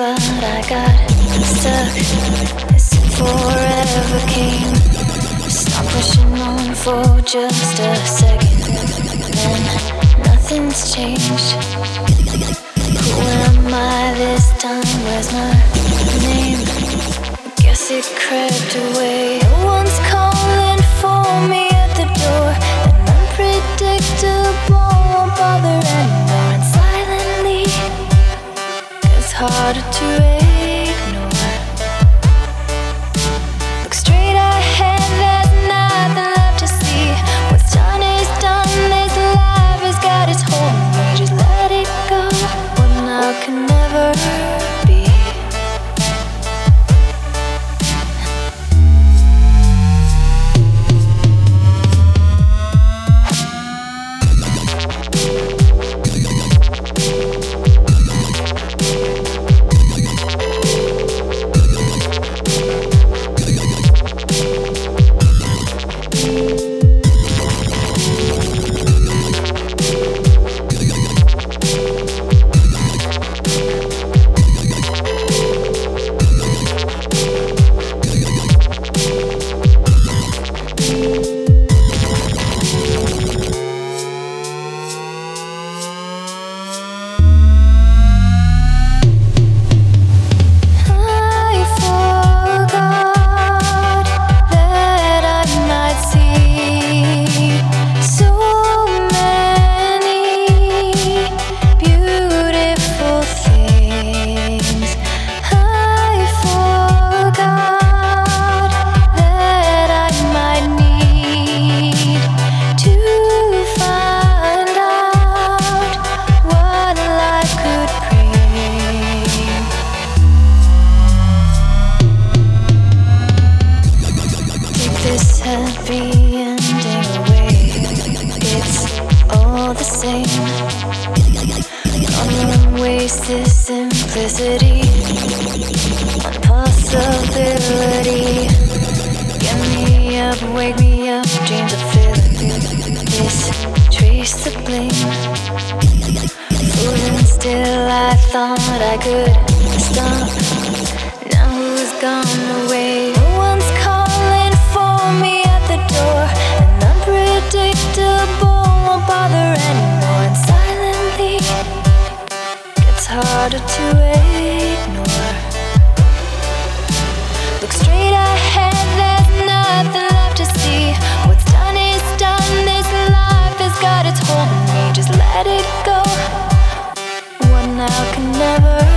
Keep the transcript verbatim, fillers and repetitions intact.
but I got stuck. This forever came. Stop pushing on for just a second, then nothing's changed. Who am I this time? Where's my name? Guess it crept away. No one's calling for me at the door. An unpredictable won't bother anymore. And silently, it's harder to ignore. Look straight ahead, there's nothing left to see. What's done is done, this life has got its hold on me. Just let it go. What now can never be. This happy ending away, it's all the same. Gonna waste this simplicity on possibility. Get me up, wake me up, dreams of feeling this, trace the blame. Fooling still, I thought I could stop. Now who's gone away? No one's calling for me at the door. An unpredictable won't bother anymore. And silently, it's harder to ignore. Look straight ahead, there's nothing left to see. What's done is done, this life has got its hold on me. Just let it go. What now can never